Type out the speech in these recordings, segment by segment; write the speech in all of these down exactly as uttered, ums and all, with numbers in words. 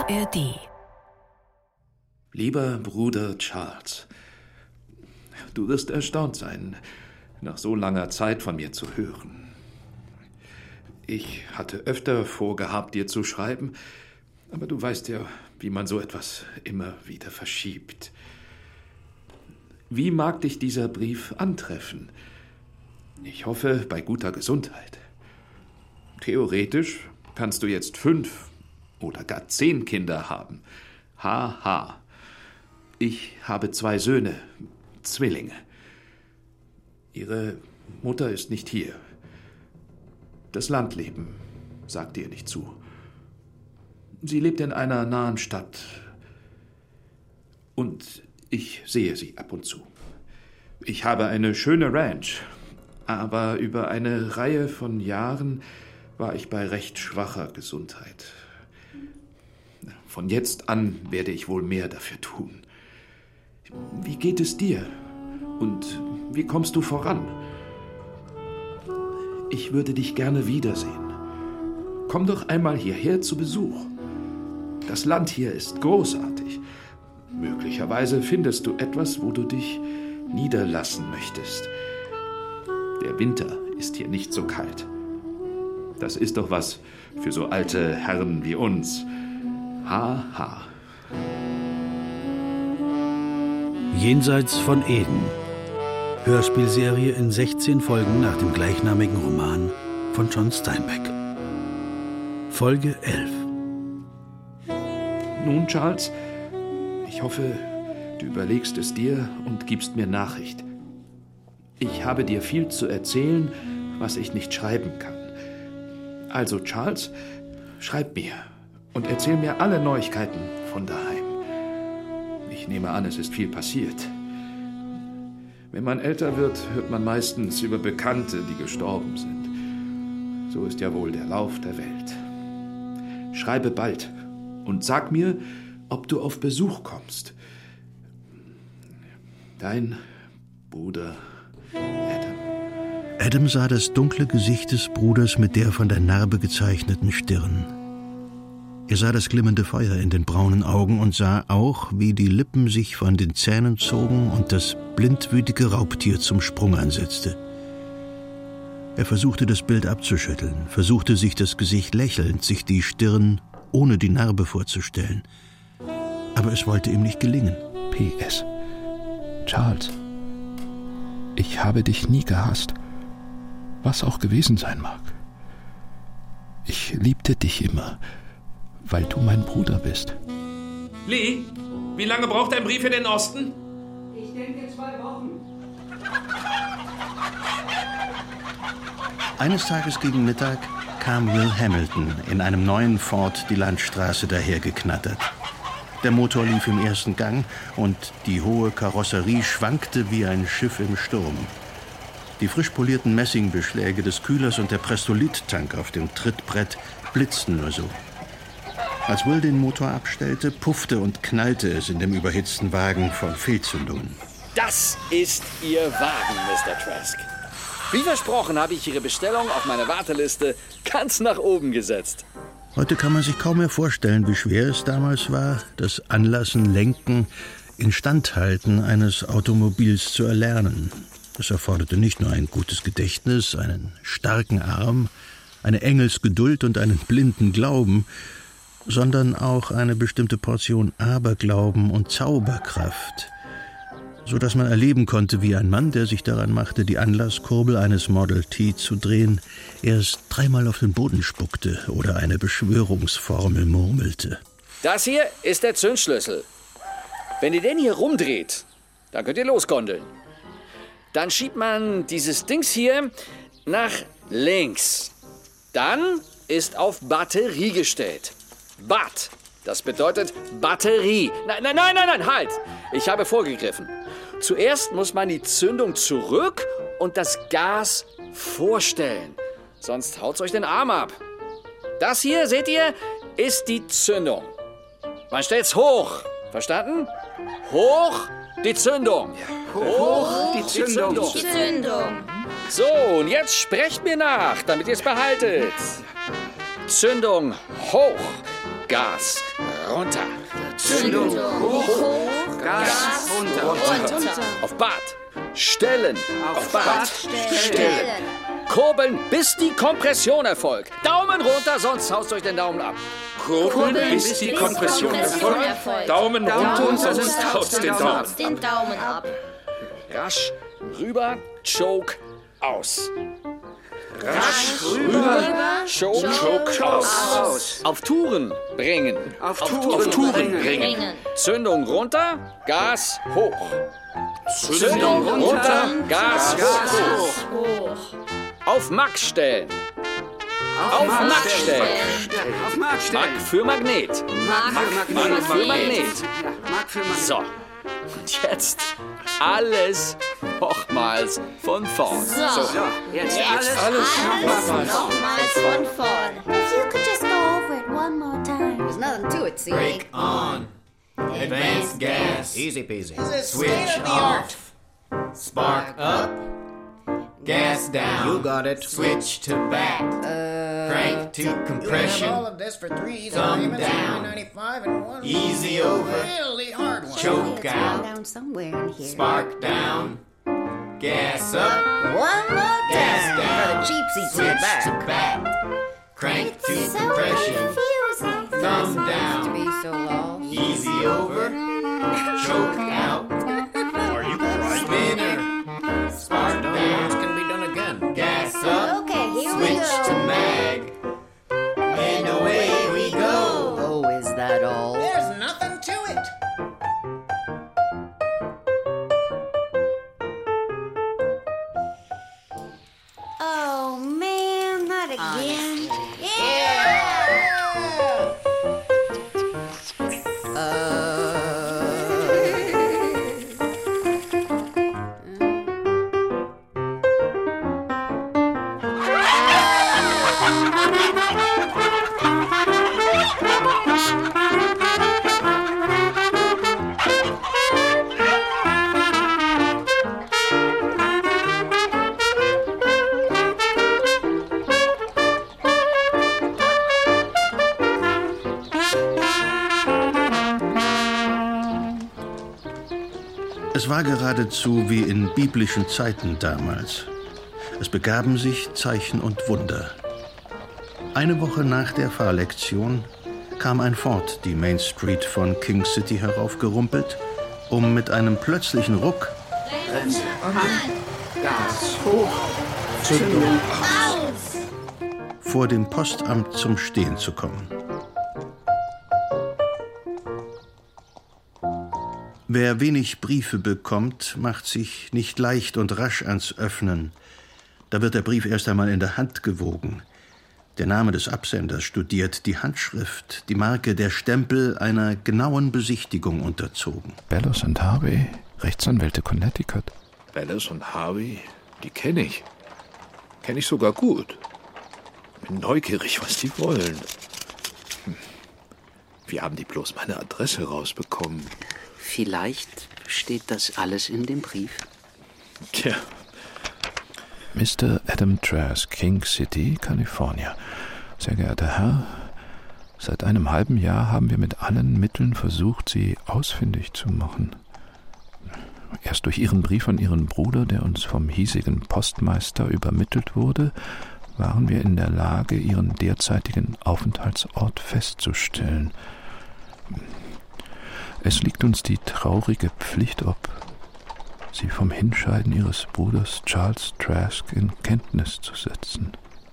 R D. Lieber Bruder Charles, du wirst erstaunt sein, nach so langer Zeit von mir zu hören. Ich hatte öfter vorgehabt, dir zu schreiben, aber du weißt ja, wie man so etwas immer wieder verschiebt. Wie mag dich dieser Brief antreffen? Ich hoffe, bei guter Gesundheit. Theoretisch kannst du jetzt fünf oder gar zehn Kinder haben. Haha. Ich habe zwei Söhne, Zwillinge. Ihre Mutter ist nicht hier. Das Landleben sagt ihr nicht zu. Sie lebt in einer nahen Stadt. Und ich sehe sie ab und zu. Ich habe eine schöne Ranch, aber über eine Reihe von Jahren war ich bei recht schwacher Gesundheit. Von jetzt an werde ich wohl mehr dafür tun. Wie geht es dir? Und wie kommst du voran? Ich würde dich gerne wiedersehen. Komm doch einmal hierher zu Besuch. Das Land hier ist großartig. Möglicherweise findest du etwas, wo du dich niederlassen möchtest. Der Winter ist hier nicht so kalt. Das ist doch was für so alte Herren wie uns. Ha, ha. Jenseits von Eden. Hörspielserie in sechzehn Folgen nach dem gleichnamigen Roman von John Steinbeck. Folge elf. Nun, Charles, ich hoffe, du überlegst es dir und gibst mir Nachricht. Ich habe dir viel zu erzählen, was ich nicht schreiben kann. Also, Charles, schreib mir und erzähl mir alle Neuigkeiten von daheim. Ich nehme an, es ist viel passiert. Wenn man älter wird, hört man meistens über Bekannte, die gestorben sind. So ist ja wohl der Lauf der Welt. Schreibe bald und sag mir, ob du auf Besuch kommst. Dein Bruder Adam. Adam sah das dunkle Gesicht des Bruders mit der von der Narbe gezeichneten Stirn. Er sah das glimmende Feuer in den braunen Augen und sah auch, wie die Lippen sich von den Zähnen zogen und das blindwütige Raubtier zum Sprung ansetzte. Er versuchte, das Bild abzuschütteln, versuchte, sich das Gesicht lächelnd, sich die Stirn ohne die Narbe vorzustellen. Aber es wollte ihm nicht gelingen. P S Charles, ich habe dich nie gehasst, was auch gewesen sein mag. Ich liebte dich immer, weil du mein Bruder bist. Lee, wie lange braucht dein Brief in den Osten? Ich denke zwei Wochen. Eines Tages gegen Mittag kam Will Hamilton in einem neuen Ford die Landstraße dahergeknattert. Der Motor lief im ersten Gang und die hohe Karosserie schwankte wie ein Schiff im Sturm. Die frisch polierten Messingbeschläge des Kühlers und der Prestolith-Tank auf dem Trittbrett blitzten nur so. Als Will den Motor abstellte, puffte und knallte es in dem überhitzten Wagen von Fehlzündungen. Das ist Ihr Wagen, Mister Trask. Wie versprochen habe ich Ihre Bestellung auf meine Warteliste ganz nach oben gesetzt. Heute kann man sich kaum mehr vorstellen, wie schwer es damals war, das Anlassen, Lenken, Instandhalten eines Automobils zu erlernen. Es erforderte nicht nur ein gutes Gedächtnis, einen starken Arm, eine Engelsgeduld und einen blinden Glauben, sondern auch eine bestimmte Portion Aberglauben und Zauberkraft, so dass man erleben konnte, wie ein Mann, der sich daran machte, die Anlasskurbel eines Model T zu drehen, erst dreimal auf den Boden spuckte oder eine Beschwörungsformel murmelte. Das hier ist der Zündschlüssel. Wenn ihr den hier rumdreht, dann könnt ihr losgondeln. Dann schiebt man dieses Dings hier nach links. Dann ist auf Batterie gestellt. Bat, das bedeutet Batterie. Nein, nein, nein, nein, nein, halt! Ich habe vorgegriffen. Zuerst muss man die Zündung zurück und das Gas vorstellen. Sonst haut's euch den Arm ab. Das hier, seht ihr, ist die Zündung. Man stellt's hoch. Verstanden? Hoch die Zündung. Hoch die Zündung. Die Zündung. So, und jetzt sprecht mir nach, damit ihr es behaltet. Zündung hoch. Gas runter. Zündung hoch, Gas runter. Auf Bad. Stellen. Auf Bad. Bad. Stellen. Kurbeln, bis die Kompression erfolgt. Daumen runter, sonst haust euch den Daumen ab. Kurbeln, bis die Kompression erfolgt. Daumen runter, sonst haust den Daumen. Den Daumen ab. Rasch rüber, Choke aus. Rasch rüber, Choke, Choke aus. aus. Auf Touren bringen. Auf Auf Touren Touren bringen. bringen. Zündung runter, Gas hoch. Zündung runter, Gas hoch. Hoch. Auf Max stellen. Auf Mark Max stellen. stellen. Auf Mark stellen. Mark für Magnet. Mark für Magnet. Mark für Magnet. Ja, Mark für Magnet. So, und jetzt alles nochmals von vorn. So. So, jetzt alles, Alles Alles nochmals von vorn. If you could just go over it one more time. There's nothing to it, see? Brake on. Advanced gas. Easy peasy. Switch off. Spark up. Gas down. You got it. Switch to back. Crank to You have all compression. of this for three easy Thumb payments of down. nine ninety-five and one Easy over. really hard one. Choke out. Down somewhere in here. Spark down. Gas up. One more Gas time. down. For the cheap seats in the Switch back. to back. Crank to So compression. confusing. Thumb To down. be so lost. Easy over. Choke out. Are you crying? Spinner. Spark This down. can be done again. Gas up. Okay, here we Switch to go. mag. And away we go. Oh, is that all? There's nothing to it. Oh man, not again. Es war geradezu wie in biblischen Zeiten damals. Es begaben sich Zeichen und Wunder. Eine Woche nach der Fahrlektion kam ein Ford die Main Street von King City heraufgerumpelt, um mit einem plötzlichen Ruck Gas hoch. Zündung aus. vor dem Postamt zum Stehen zu kommen. Wer wenig Briefe bekommt, macht sich nicht leicht und rasch ans Öffnen. Da wird der Brief erst einmal in der Hand gewogen. Der Name des Absenders studiert, die Handschrift, die Marke, der Stempel einer genauen Besichtigung unterzogen. Bellows und Harvey, Rechtsanwälte Connecticut. Bellows und Harvey, die kenne ich. Kenne ich sogar gut. Bin neugierig, was die wollen. Hm. Wie haben die bloß meine Adresse rausbekommen? Vielleicht steht das alles in dem Brief. Tja, Mister Adam Trask, King City, Kalifornien. Sehr geehrter Herr, seit einem halben Jahr haben wir mit allen Mitteln versucht, Sie ausfindig zu machen. Erst durch Ihren Brief an Ihren Bruder, der uns vom hiesigen Postmeister übermittelt wurde, waren wir in der Lage, Ihren derzeitigen Aufenthaltsort festzustellen. Es liegt uns die traurige Pflicht ob, Sie vom Hinscheiden Ihres Bruders Charles Trask in Kenntnis zu setzen.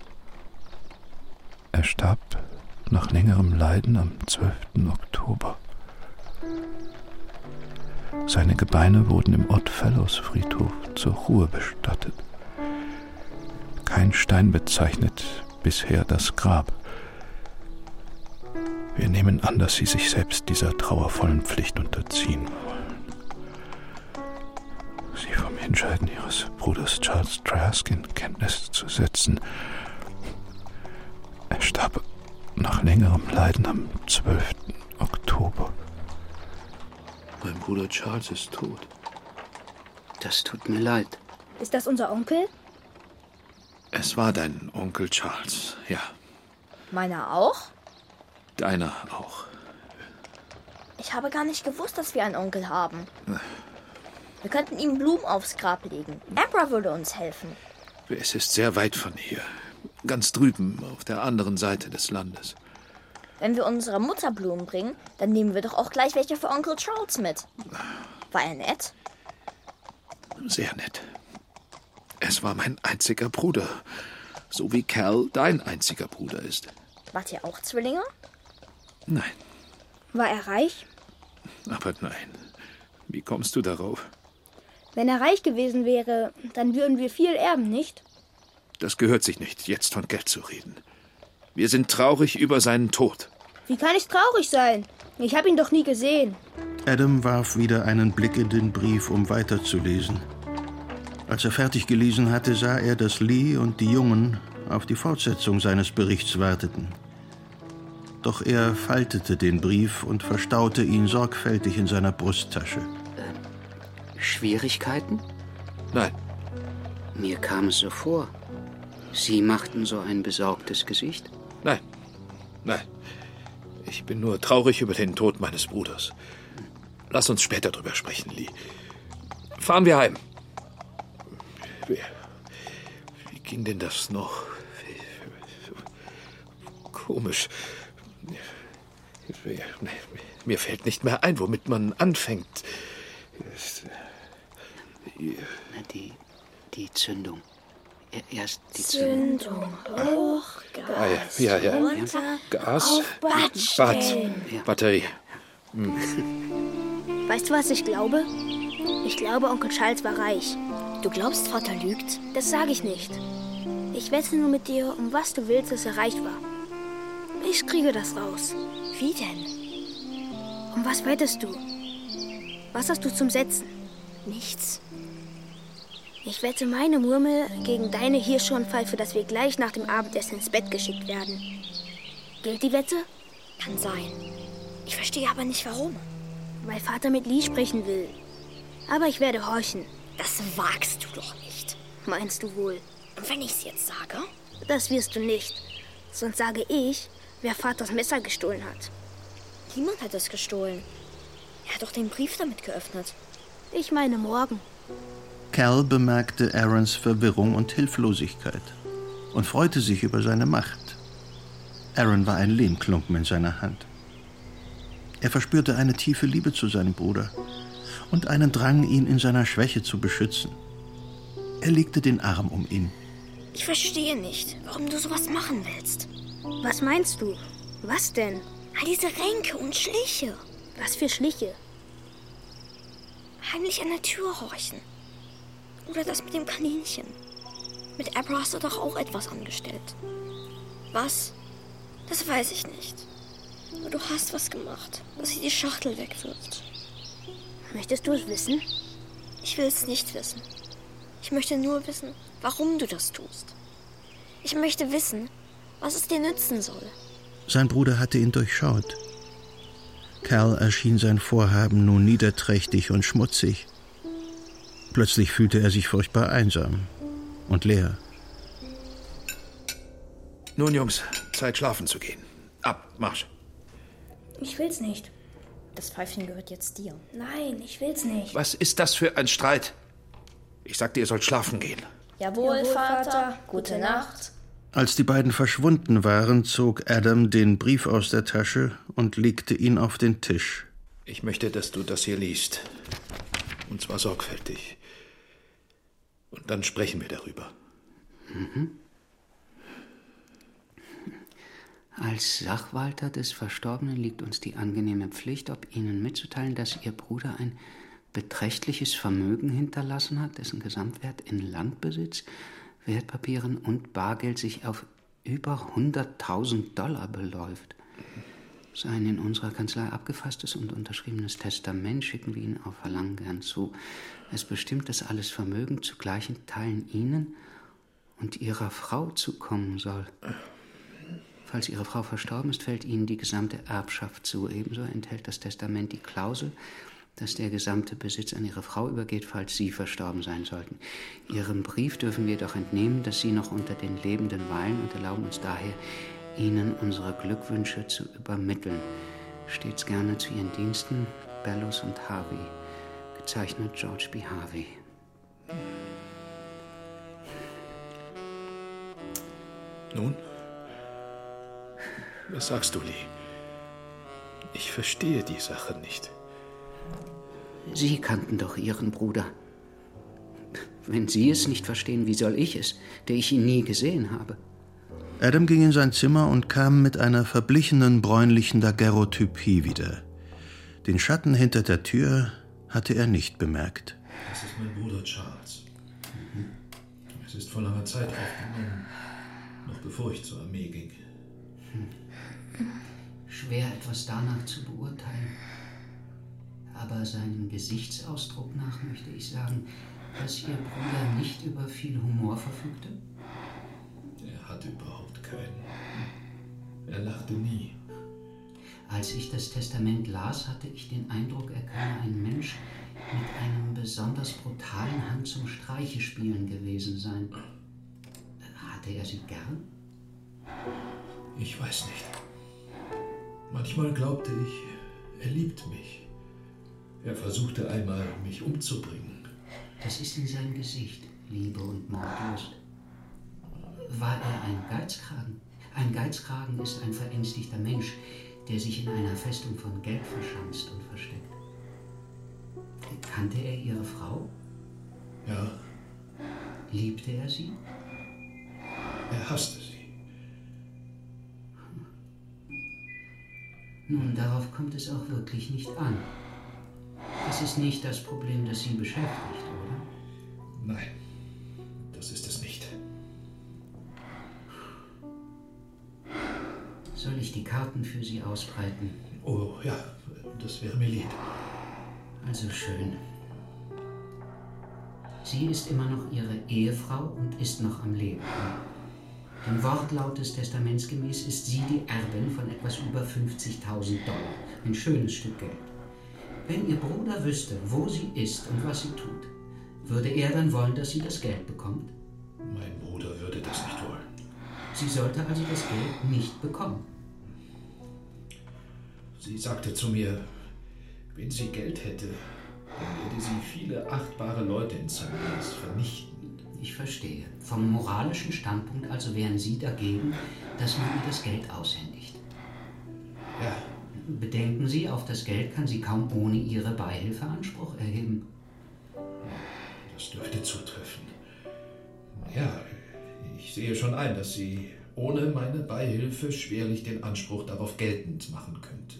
Er starb nach längerem Leiden am zwölften Oktober. Seine Gebeine wurden im Oddfellows-Friedhof zur Ruhe bestattet. Kein Stein bezeichnet bisher das Grab. Wir nehmen an, dass Sie sich selbst dieser trauervollen Pflicht unterziehen wollen. Sie vom Hinscheiden Ihres Bruders Charles Trask in Kenntnis zu setzen. Er starb nach längerem Leiden am zwölften Oktober. mein Bruder Charles ist tot. Das tut mir leid. Ist das unser Onkel? Es war dein Onkel Charles, ja. Meiner auch? Deiner auch. Ich habe gar nicht gewusst, dass wir einen Onkel haben. Wir könnten ihm Blumen aufs Grab legen. Abra würde uns helfen. Es ist sehr weit von hier. Ganz drüben, auf der anderen Seite des Landes. Wenn wir unserer Mutter Blumen bringen, dann nehmen wir doch auch gleich welche für Onkel Charles mit. War er nett? Sehr nett. Es war mein einziger Bruder. So wie Cal dein einziger Bruder ist. Wart ihr auch Zwillinge? Nein. War er reich? Aber nein. Wie kommst du darauf? Wenn er reich gewesen wäre, dann würden wir viel erben, nicht? Das gehört sich nicht, jetzt von Geld zu reden. Wir sind traurig über seinen Tod. Wie kann ich traurig sein? Ich habe ihn doch nie gesehen. Adam warf wieder einen Blick in den Brief, um weiterzulesen. Als er fertig gelesen hatte, sah er, dass Lee und die Jungen auf die Fortsetzung seines Berichts warteten. Doch er faltete den Brief und verstaute ihn sorgfältig in seiner Brusttasche. Äh, Schwierigkeiten? Nein. Mir kam es so vor. Sie machten so ein besorgtes Gesicht. Nein, nein. Ich bin nur traurig über den Tod meines Bruders. Lass uns später drüber sprechen, Lee. Fahren wir heim. Wie, wie ging denn das noch? Komisch. Mir fällt nicht mehr ein, womit man anfängt. Die, die Zündung. Erst die Zündung. Zündung. Hoch, Gas, Ah, ja, ja, ja. runter, Gas, auf Bad Bad, stellen. Batterie. Hm. Weißt du, was ich glaube? Ich glaube, Onkel Charles war reich. Du glaubst, Vater lügt? Das sage ich nicht. Ich wette nur mit dir, um was du willst, dass er reich war. Ich kriege das raus. Wie denn? Um was wettest du? Was hast du zum Setzen? Nichts. Ich wette meine Murmel gegen deine Hirschhornpfeife, dass wir gleich nach dem Abendessen ins Bett geschickt werden. Gilt die Wette? Kann sein. Ich verstehe aber nicht, warum. Weil Vater mit Lee sprechen will. Aber ich werde horchen. Das wagst du doch nicht. Meinst du wohl? Und wenn ich's jetzt sage? Das wirst du nicht. Sonst sage ich, wer Vaters Messer gestohlen hat. Niemand hat es gestohlen. Er hat doch den Brief damit geöffnet. Ich meine morgen. Cal bemerkte Aarons Verwirrung und Hilflosigkeit und freute sich über seine Macht. Aaron war ein Lehmklumpen in seiner Hand. Er verspürte eine tiefe Liebe zu seinem Bruder und einen Drang, ihn in seiner Schwäche zu beschützen. Er legte den Arm um ihn. Ich verstehe nicht, warum du sowas machen willst. Was meinst du? Was denn? All diese Ränke und Schliche. Was für Schliche? Heimlich an der Tür horchen. Oder das mit dem Kaninchen. Mit Abra hast du doch auch etwas angestellt. Was? Das weiß ich nicht. Aber du hast was gemacht, dass sie die Schachtel wegwirft. Möchtest du es wissen? Ich will es nicht wissen. Ich möchte nur wissen, warum du das tust. Ich möchte wissen, was es dir nützen soll. Sein Bruder hatte ihn durchschaut. Cal erschien sein Vorhaben nun niederträchtig und schmutzig. Plötzlich fühlte er sich furchtbar einsam und leer. Nun, Jungs, Zeit schlafen zu gehen. Ab, Marsch. Ich will's nicht. Das Pfeifchen gehört jetzt dir. Nein, ich will's nicht. Was ist das für ein Streit? Ich sagte, ihr sollt schlafen gehen. Jawohl, Jawohl, Vater. Vater. Gute Nacht. Als die beiden verschwunden waren, zog Adam den Brief aus der Tasche und legte ihn auf den Tisch. Ich möchte, dass du das hier liest. Und zwar sorgfältig. Und dann sprechen wir darüber. Mhm. Als Sachwalter des Verstorbenen liegt uns die angenehme Pflicht, ob Ihnen mitzuteilen, dass Ihr Bruder ein beträchtliches Vermögen hinterlassen hat, dessen Gesamtwert in Landbesitz, Wertpapieren und Bargeld sich auf über hunderttausend Dollar beläuft. Sein in unserer Kanzlei abgefasstes und unterschriebenes Testament schicken wir Ihnen auf Verlangen gern zu. Es bestimmt, dass alles Vermögen zu gleichen Teilen Ihnen und Ihrer Frau zukommen soll. Falls Ihre Frau verstorben ist, fällt Ihnen die gesamte Erbschaft zu. Ebenso enthält das Testament die Klausel, dass der gesamte Besitz an Ihre Frau übergeht, falls Sie verstorben sein sollten. Ihrem Brief dürfen wir doch entnehmen, dass Sie noch unter den Lebenden weilen und erlauben uns daher, Ihnen unsere Glückwünsche zu übermitteln. Stets gerne zu Ihren Diensten, Bellows und Harvey. Gezeichnet George B. Harvey. Nun? Was sagst du, Lee? Ich verstehe die Sache nicht. Sie kannten doch Ihren Bruder. Wenn Sie es nicht verstehen, wie soll ich es, der ich ihn nie gesehen habe? Adam ging in sein Zimmer und kam mit einer verblichenen, bräunlichen Daguerreotypie wieder. Den Schatten hinter der Tür hatte er nicht bemerkt. Das ist mein Bruder Charles. Mhm. Es ist vor langer Zeit aufgenommen, noch bevor ich zur Armee ging. Hm. Schwer, etwas danach zu beurteilen. Aber seinem Gesichtsausdruck nach möchte ich sagen, dass Ihr Bruder nicht über viel Humor verfügte? Er hatte überhaupt keinen. Er lachte nie. Als ich das Testament las, hatte ich den Eindruck, er könne ein Mensch mit einem besonders brutalen Hang zum Streichespielen gewesen sein. Hatte er Sie gern? Ich weiß nicht. Manchmal glaubte ich, er liebt mich. Er versuchte einmal, mich umzubringen. Das ist in seinem Gesicht, Liebe und Mordlust. War er ein Geizkragen? Ein Geizkragen ist ein verängstigter Mensch, der sich in einer Festung von Geld verschanzt und versteckt. Kannte er Ihre Frau? Ja. Liebte er sie? Er hasste sie. Nun, darauf kommt es auch wirklich nicht an. Das ist nicht das Problem, das Sie beschäftigt, oder? Nein, das ist es nicht. Soll ich die Karten für Sie ausbreiten? Oh ja, das wäre mir lieb. Also schön. Sie ist immer noch Ihre Ehefrau und ist noch am Leben. Dem Wortlaut des Testaments gemäß ist sie die Erbin von etwas über fünfzigtausend Dollar. Ein schönes Stück Geld. Wenn Ihr Bruder wüsste, wo sie ist und was sie tut, würde er dann wollen, dass sie das Geld bekommt? Mein Bruder würde das nicht wollen. Sie sollte also das Geld nicht bekommen. Sie sagte zu mir, wenn sie Geld hätte, dann würde sie viele achtbare Leute in Sankt Louis vernichten. Ich verstehe. Vom moralischen Standpunkt also wären Sie dagegen, dass man ihr das Geld aushändigt. Ja. Bedenken Sie, auf das Geld kann sie kaum ohne Ihre Beihilfe Anspruch erheben. Das dürfte zutreffen. Ja, ich sehe schon ein, dass sie ohne meine Beihilfe schwerlich den Anspruch darauf geltend machen könnte.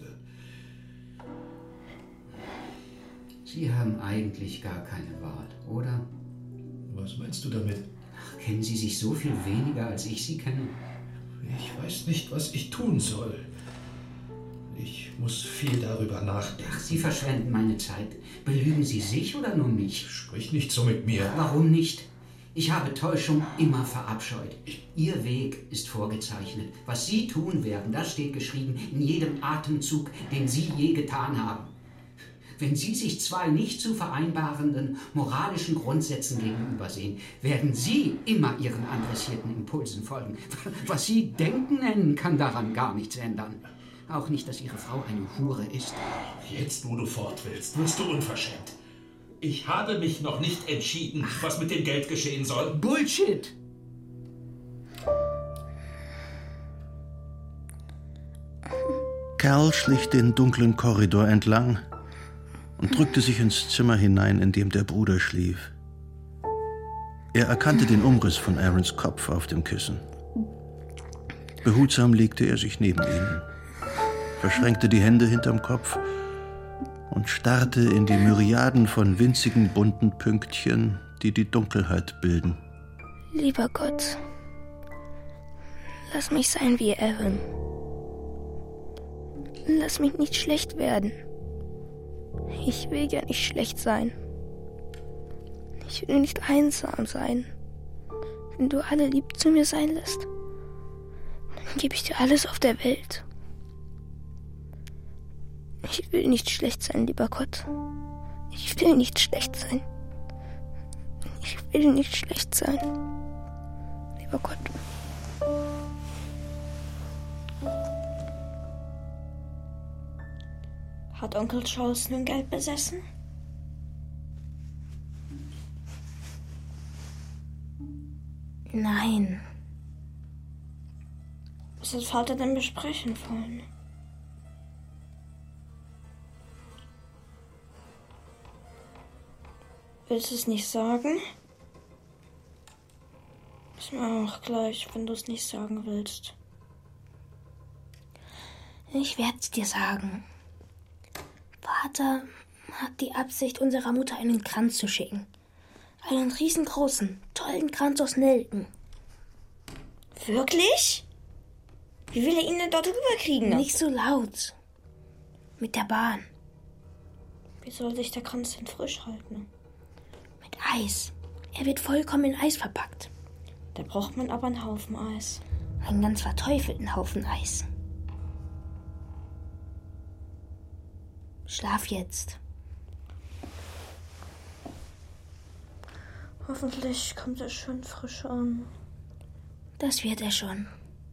Sie haben eigentlich gar keine Wahl, oder? Was meinst du damit? Ach, kennen Sie sich so viel weniger, als ich Sie kenne? Ich weiß nicht, was ich tun soll. Ich muss viel darüber nachdenken. Ach, Sie verschwenden meine Zeit. Belügen Sie sich oder nur mich? Sprich nicht so mit mir. Warum nicht? Ich habe Täuschung immer verabscheut. Ihr Weg ist vorgezeichnet. Was Sie tun werden, das steht geschrieben in jedem Atemzug, den Sie je getan haben. Wenn Sie sich zwei nicht zu vereinbarenden moralischen Grundsätzen gegenübersehen, werden Sie immer Ihren adressierten Impulsen folgen. Was Sie Denken nennen, kann daran gar nichts ändern. Auch nicht, dass Ihre Frau eine Hure ist. Jetzt, wo du fort willst, wirst du unverschämt. Ich habe mich noch nicht entschieden, was mit dem Geld geschehen soll. Bullshit! Cal schlich den dunklen Korridor entlang und drückte sich ins Zimmer hinein, in dem der Bruder schlief. Er erkannte den Umriss von Aarons Kopf auf dem Kissen. Behutsam legte er sich neben ihn, verschränkte die Hände hinterm Kopf und starrte in die Myriaden von winzigen bunten Pünktchen, die die Dunkelheit bilden. Lieber Gott, lass mich sein wie Aaron. Lass mich nicht schlecht werden. Ich will ja nicht schlecht sein. Ich will nicht einsam sein. Wenn du alle lieb zu mir sein lässt, dann gebe ich dir alles auf der Welt. Ich will nicht schlecht sein, lieber Gott. Ich will nicht schlecht sein. Ich will nicht schlecht sein, lieber Gott. Hat Onkel Charles nun Geld besessen? Nein. Was hat Vater denn besprechen wollen? Willst du es nicht sagen? Ist mir auch gleich, wenn du es nicht sagen willst. Ich werde es dir sagen. Vater hat die Absicht, unserer Mutter einen Kranz zu schicken. Einen riesengroßen, tollen Kranz aus Nelken. Wirklich? Wie will er ihn denn dort rüberkriegen? Nicht so laut. Mit der Bahn. Wie soll sich der Kranz denn frisch halten? Mit Eis. Er wird vollkommen in Eis verpackt. Da braucht man aber einen Haufen Eis. Einen ganz verteufelten Haufen Eis. Schlaf jetzt. Hoffentlich kommt er schön frisch an. Das wird er schon.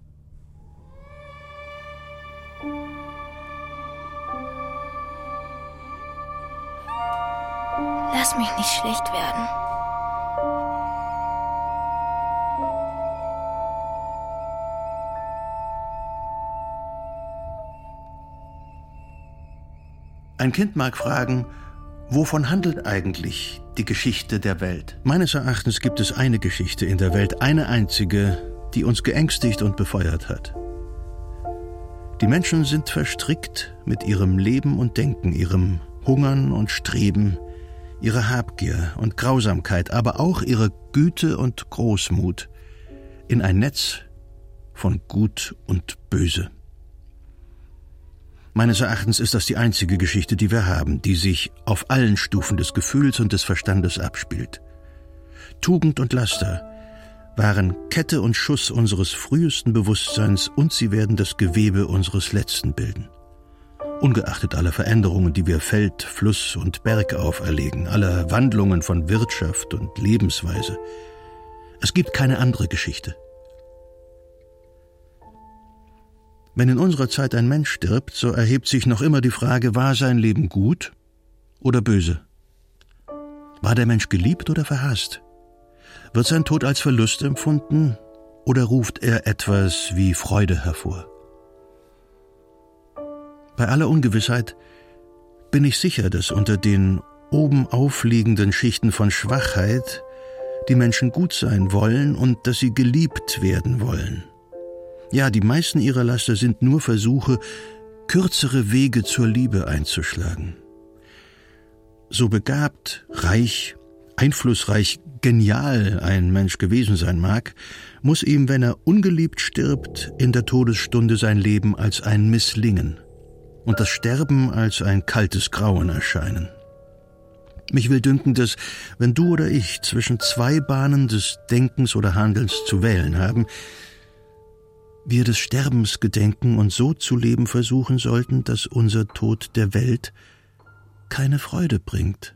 Lass mich nicht schlecht werden. Ein Kind mag fragen, wovon handelt eigentlich die Geschichte der Welt? Meines Erachtens gibt es eine Geschichte in der Welt, eine einzige, die uns geängstigt und befeuert hat. Die Menschen sind verstrickt mit ihrem Leben und Denken, ihrem Hungern und Streben, ihrer Habgier und Grausamkeit, aber auch ihrer Güte und Großmut in ein Netz von Gut und Böse. Meines Erachtens ist das die einzige Geschichte, die wir haben, die sich auf allen Stufen des Gefühls und des Verstandes abspielt. Tugend und Laster waren Kette und Schuss unseres frühesten Bewusstseins und sie werden das Gewebe unseres letzten bilden. Ungeachtet aller Veränderungen, die wir Feld, Fluss und Berg auferlegen, aller Wandlungen von Wirtschaft und Lebensweise. Es gibt keine andere Geschichte. Wenn in unserer Zeit ein Mensch stirbt, so erhebt sich noch immer die Frage, war sein Leben gut oder böse? War der Mensch geliebt oder verhasst? Wird sein Tod als Verlust empfunden oder ruft er etwas wie Freude hervor? Bei aller Ungewissheit bin ich sicher, dass unter den oben aufliegenden Schichten von Schwachheit die Menschen gut sein wollen und dass sie geliebt werden wollen. Ja, die meisten ihrer Laster sind nur Versuche, kürzere Wege zur Liebe einzuschlagen. So begabt, reich, einflussreich, genial ein Mensch gewesen sein mag, muss ihm, wenn er ungeliebt stirbt, in der Todesstunde sein Leben als ein Misslingen und das Sterben als ein kaltes Grauen erscheinen. Mich will dünken, dass, wenn du oder ich zwischen zwei Bahnen des Denkens oder Handelns zu wählen haben, wir des Sterbens gedenken und so zu leben versuchen sollten, dass unser Tod der Welt keine Freude bringt.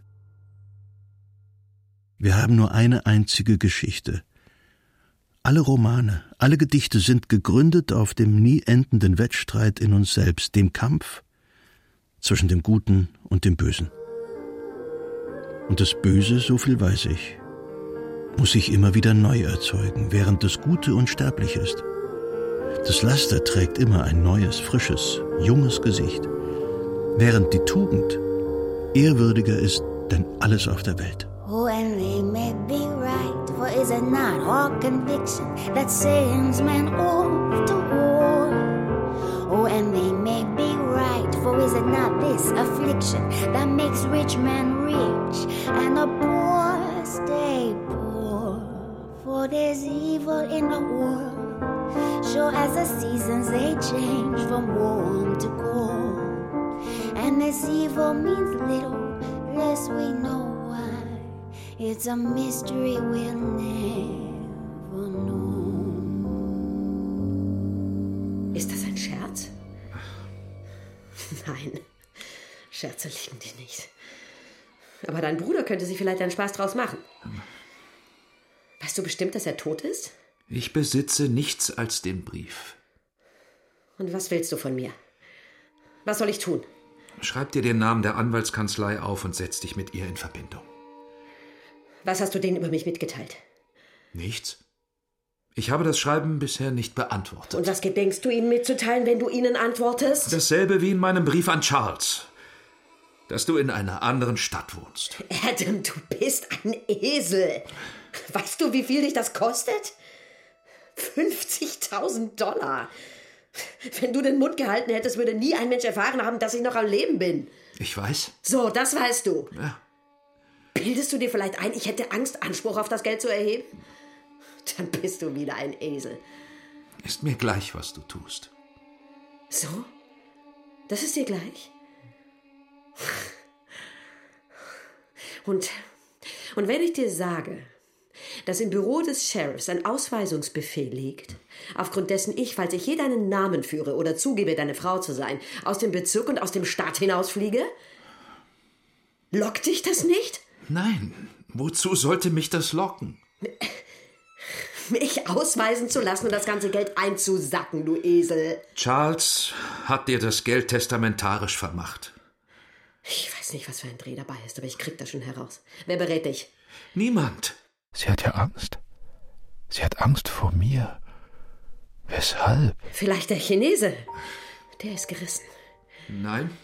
Wir haben nur eine einzige Geschichte. Alle Romane, alle Gedichte sind gegründet auf dem nie endenden Wettstreit in uns selbst, dem Kampf zwischen dem Guten und dem Bösen. Und das Böse, so viel weiß ich, muss sich immer wieder neu erzeugen, während das Gute unsterblich ist. Das Laster trägt immer ein neues, frisches, junges Gesicht, während die Tugend ehrwürdiger ist denn alles auf der Welt. Oh, and they may be right, for is it not all conviction that sends men off to war? Oh, and they may be right, for is it not this affliction that makes rich men rich and the poor stay poor? For there's evil in the world, sure as the seasons they change from warm to cold. And this evil means little, less we know why. It's a mystery we'll never know. Ist das ein Scherz? Nein, Scherze lieben die nicht. Aber dein Bruder könnte sich vielleicht einen Spaß draus machen. Weißt du bestimmt, dass er tot ist? Ich besitze nichts als den Brief. Und was willst du von mir? Was soll ich tun? Schreib dir den Namen der Anwaltskanzlei auf und setz dich mit ihr in Verbindung. Was hast du denen über mich mitgeteilt? Nichts. Ich habe das Schreiben bisher nicht beantwortet. Und was gedenkst du ihnen mitzuteilen, wenn du ihnen antwortest? Dasselbe wie in meinem Brief an Charles. Dass du in einer anderen Stadt wohnst. Adam, du bist ein Esel. Weißt du, wie viel dich das kostet? fünfzigtausend Dollar. Wenn du den Mund gehalten hättest, würde nie ein Mensch erfahren haben, dass ich noch am Leben bin. Ich weiß. So, das weißt du. Ja. Bildest du dir vielleicht ein, ich hätte Angst, Anspruch auf das Geld zu erheben? Dann bist du wieder ein Esel. Ist mir gleich, was du tust. So? Das ist dir gleich? Und, und wenn ich dir sage, dass im Büro des Sheriffs ein Ausweisungsbefehl liegt, aufgrund dessen ich, falls ich je deinen Namen führe oder zugebe, deine Frau zu sein, aus dem Bezirk und aus dem Staat hinausfliege? Lockt dich das nicht? Nein, wozu sollte mich das locken? Mich ausweisen zu lassen und das ganze Geld einzusacken, du Esel. Charles hat dir das Geld testamentarisch vermacht. Ich weiß nicht, was für ein Dreh dabei ist, aber ich krieg das schon heraus. Wer berät dich? Niemand. Sie hat ja Angst. Sie hat Angst vor mir. Weshalb? Vielleicht der Chinese. Der ist gerissen. Nein.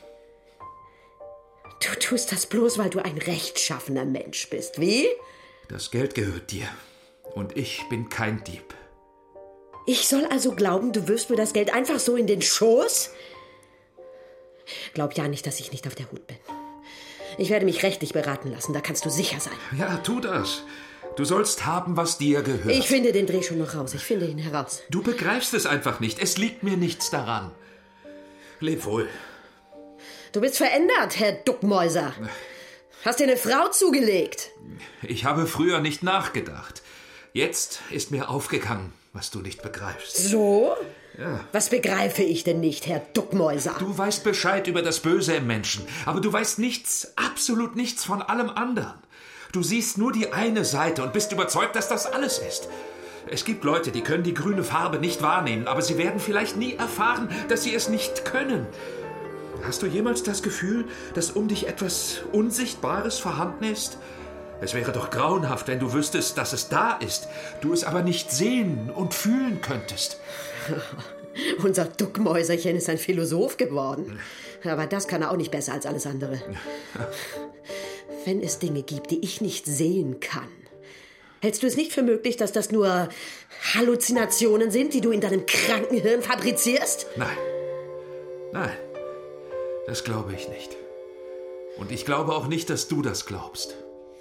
Du tust das bloß, weil du ein rechtschaffener Mensch bist. Wie? Das Geld gehört dir. Und ich bin kein Dieb. Ich soll also glauben, du wirfst mir das Geld einfach so in den Schoß? Glaub ja nicht, dass ich nicht auf der Hut bin. Ich werde mich rechtlich beraten lassen, da kannst du sicher sein. Ja, tu das. Du sollst haben, was dir gehört. Ich finde den Dreh schon noch raus. Ich finde ihn heraus. Du begreifst es einfach nicht. Es liegt mir nichts daran. Leb wohl. Du bist verändert, Herr Duckmäuser. Hast dir eine Frau zugelegt. Ich habe früher nicht nachgedacht. Jetzt ist mir aufgegangen, was du nicht begreifst. So? Ja. Was begreife ich denn nicht, Herr Duckmäuser? Du weißt Bescheid über das Böse im Menschen, aber du weißt nichts, absolut nichts von allem anderen. Du siehst nur die eine Seite und bist überzeugt, dass das alles ist. Es gibt Leute, die können die grüne Farbe nicht wahrnehmen, aber sie werden vielleicht nie erfahren, dass sie es nicht können. Hast du jemals das Gefühl, dass um dich etwas Unsichtbares vorhanden ist? Es wäre doch grauenhaft, wenn du wüsstest, dass es da ist, du es aber nicht sehen und fühlen könntest. Unser Duckmäuserchen ist ein Philosoph geworden. Aber das kann er auch nicht besser als alles andere. Wenn es Dinge gibt, die ich nicht sehen kann, hältst du es nicht für möglich, dass das nur Halluzinationen sind, die du in deinem kranken Hirn fabrizierst? Nein. Nein. Das glaube ich nicht. Und ich glaube auch nicht, dass du das glaubst.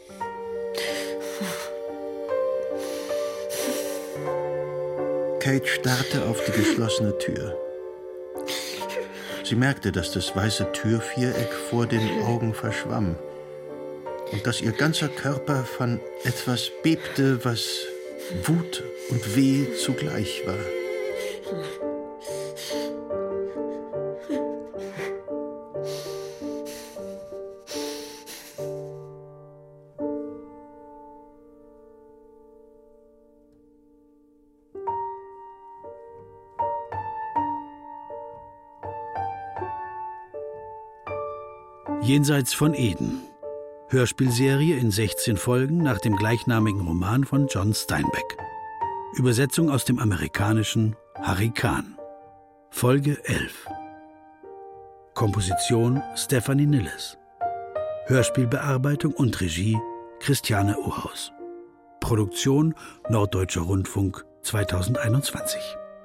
Kate starrte auf die geschlossene Tür. Sie merkte, dass das weiße Türviereck vor den Augen verschwamm und dass ihr ganzer Körper von etwas bebte, was Wut und Weh zugleich war. Jenseits von Eden. Hörspielserie in sechzehn Folgen nach dem gleichnamigen Roman von John Steinbeck. Übersetzung aus dem Amerikanischen Harry Kahn. Folge elf. Komposition Stephanie Nilles. Hörspielbearbeitung und Regie Christiane Ohaus. Produktion Norddeutscher Rundfunk zweitausendeinundzwanzig.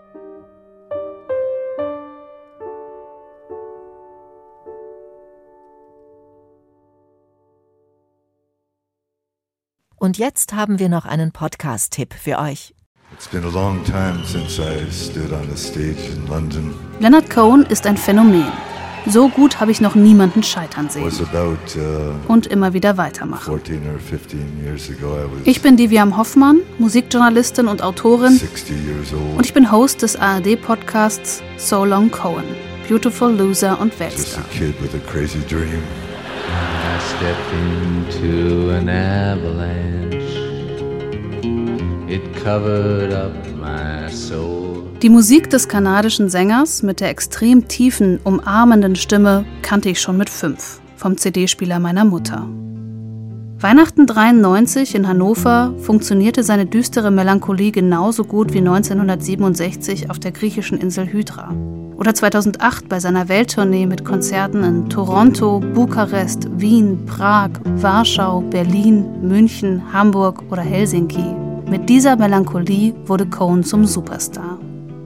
Und jetzt haben wir noch einen Podcast-Tipp für euch. It's been a long time since I stood on a stage in London. Leonard Cohen ist ein Phänomen. So gut habe ich noch niemanden scheitern sehen. Was about, uh, Und immer wieder weitermachen. fourteen or fifteen years ago, I was Ich bin Diviam Hoffmann, Musikjournalistin und Autorin. sixty years old. Und ich bin Host des A R D-Podcasts So Long Cohen, Beautiful Loser und Just Weltstar. a kid with a crazy dream. I stepped into an avalanche. It covered up my my soul. Die Musik des kanadischen Sängers mit der extrem tiefen, umarmenden Stimme kannte ich schon mit fünf, vom C D-Spieler meiner Mutter. Weihnachten dreiundneunzig in Hannover funktionierte seine düstere Melancholie genauso gut wie neunzehnhundertsiebenundsechzig auf der griechischen Insel Hydra. Oder zweitausendacht bei seiner Welttournee mit Konzerten in Toronto, Bukarest, Wien, Prag, Warschau, Berlin, München, Hamburg oder Helsinki. Mit dieser Melancholie wurde Cohen zum Superstar.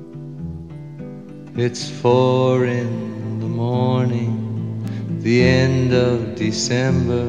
It's four in the morning, the end of December.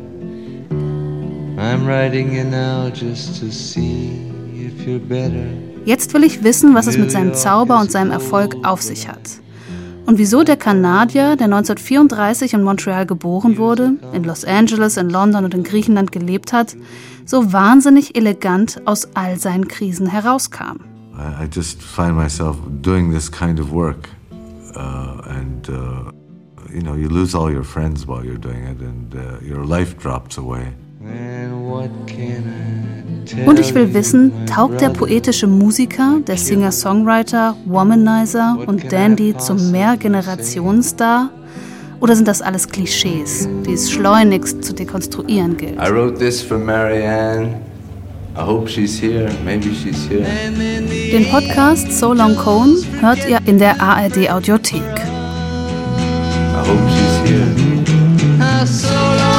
I'm writing you now just to see if you're better. Jetzt will ich wissen, was es mit seinem Zauber und seinem Erfolg auf sich hat. Und wieso der Kanadier, der neunzehnhundertvierunddreißig in Montreal geboren wurde, in Los Angeles, in London und in Griechenland gelebt hat, so wahnsinnig elegant aus all seinen Krisen herauskam. I, I just find myself doing this kind of work, uh, and uh, you know, you lose all your friends while you're doing it, and uh, your life drops away. Und ich will wissen, taugt der poetische Musiker, der Singer-Songwriter, Womanizer und Dandy zum Mehrgenerationenstar? Oder sind das alles Klischees, die es schleunigst zu dekonstruieren gilt? I wrote this for Marianne. I hope she's here. Maybe she's here. Den Podcast So Long Cohen hört ihr in der A R D Audiothek. I hope she's here. So long.